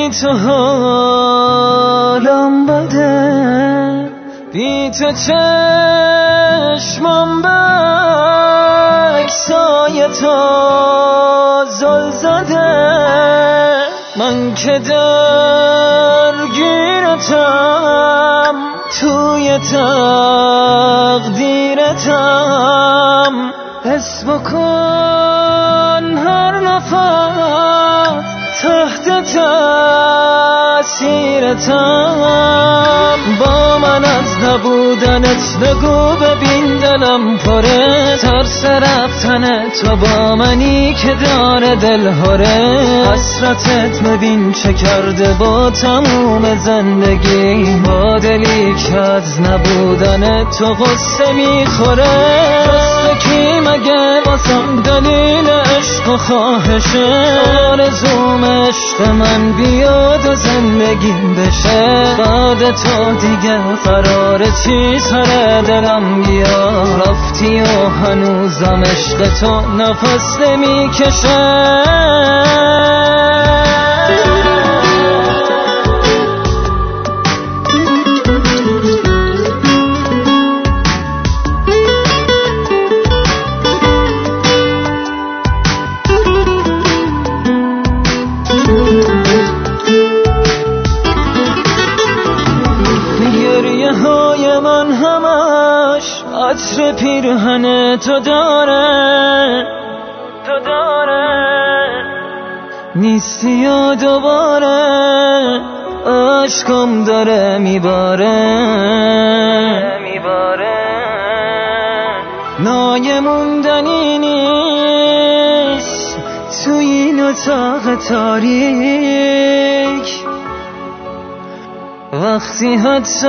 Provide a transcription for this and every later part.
بی تو حالم بده، بی تو چشمم بکسای تا زل زده. من که درگیرتم، توی تقدیرتم، حس بکن هر نفس تحت تأثیرتم. با من از نبودنت بگو، ببین دلم پره، ترس رفتن تو با منی که داره دل هره. حسرتت ببین چه کرده با تموم زندگی، با دلی که از نبودن تو غصه میخوره. دست کی مگه واسم دلیل عشق و خواهشه، آرزوم عشق من بیاد و زندگیم بشه. بعد تو دیگه قرار چی سر دلم بیاد، رفتی و هنوزم عشق تو نفس نمیکشه. های من همش عطر پیرهن تو داره، نیستی و دوباره عشقم داره میباره. نایموندنی نیست تو این اتاق تاریک، وقتی حدس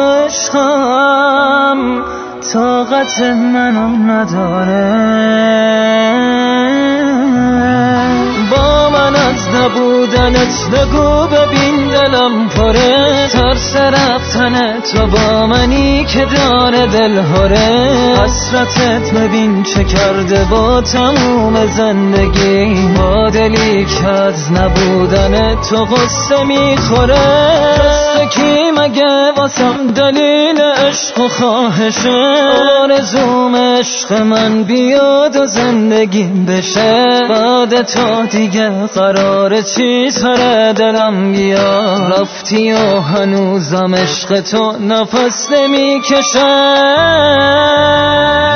عشقم طاقت منو نداره. با من از نبودنت بگو، ببین دلم پره، ترس رفتن تو با منی که داره دل هره. حسرتت ببین چه کرده با تموم زندگی، با دلی که از نبودن تو غصه میخوره. دست کی مگه واسم دلیل عشق و خواهشه، آرزوم عشق من بیاد و زندگیم بشه. بعد تو دیگه قرار چی سر دلم بیاد، رفتی و هنوزم عشق تو نفس نمیکشه.